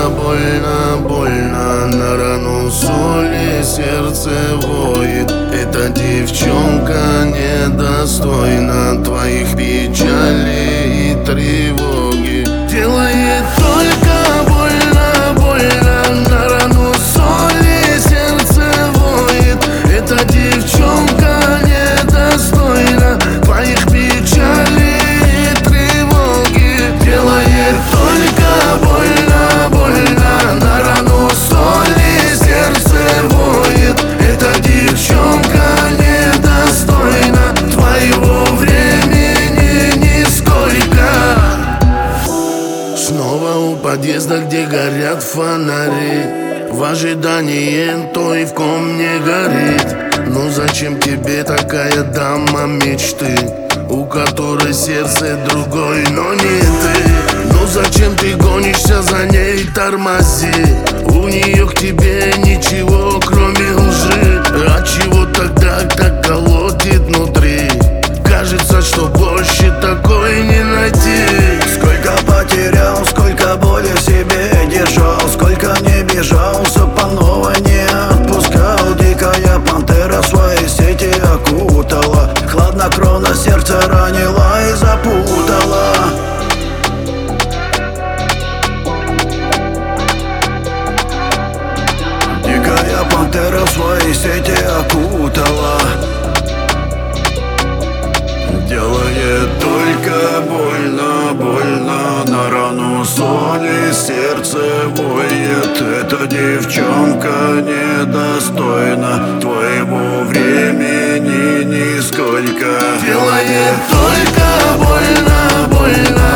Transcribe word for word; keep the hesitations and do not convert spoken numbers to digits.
больно, больно. На рану соли сердце воет. Эта девчонка недостойна твоих печалей и тревоги. Делает только больно, больно. На рану соли сердце воет. Эта девчонка недостойна твоих печалей и тревоги. Делает только больно, больно. На рану соли сердце воет. Эта девчонка недостойна твоего времени нисколько. Снова у подъезда, где горят фонари, в ожидании той, в ком не горит. Ну зачем тебе такая дама мечты, у которой сердце другой, но не ты? Ну зачем ты гонишься за ней, тормози? У нее к тебе ничего, кроме лжи. А чего тогда так колотит внутри? Кажется, что больше такой не найти. Сколько потерял, сколько боли в себе держал, сколько не бежался, по новой не отпускал. Дикая пантера в свои сети окутала, хладнокровно сердце ранила и запутала. Дикая пантера в свои сети окутала. Делает только больно, больно. На рану соли сердце воет. Эта девчонка недостойна твоего времени нисколько. Делает только больно, больно.